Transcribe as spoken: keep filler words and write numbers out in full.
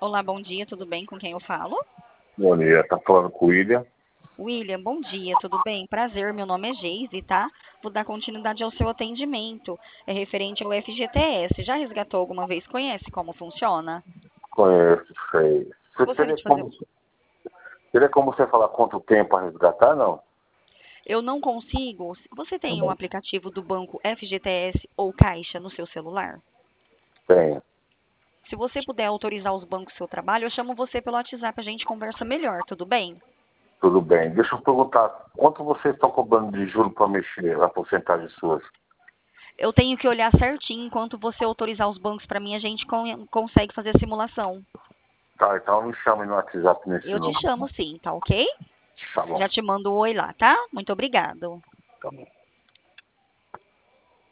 Olá, bom dia, tudo bem? Com quem eu falo? Bom dia, tá falando com o William. William, bom dia, tudo bem? Prazer, meu nome é Geise, tá? Vou dar continuidade ao seu atendimento. É referente ao F G T S. Já resgatou alguma vez? Conhece como funciona? Conheço, sei. Você Gostaria teria de fazer. como, teria como você falar quanto tempo a resgatar, não? Eu não consigo. Você Tá tem um bom. aplicativo do banco F G T S ou Caixa no seu celular? Tenho. Se você puder autorizar os bancos seu trabalho, eu chamo você pelo WhatsApp, a gente conversa melhor, tudo bem? Tudo bem. Deixa eu perguntar, quanto vocês estão cobrando de juros para mexer a porcentagem suas? Eu tenho que olhar certinho enquanto você autorizar os bancos para mim, a gente con- consegue fazer a simulação. Tá, então me chame no WhatsApp nesse Eu te número. chamo sim, tá ok? Tá bom. Já te mando um oi lá, tá? Muito obrigado. Tá bom.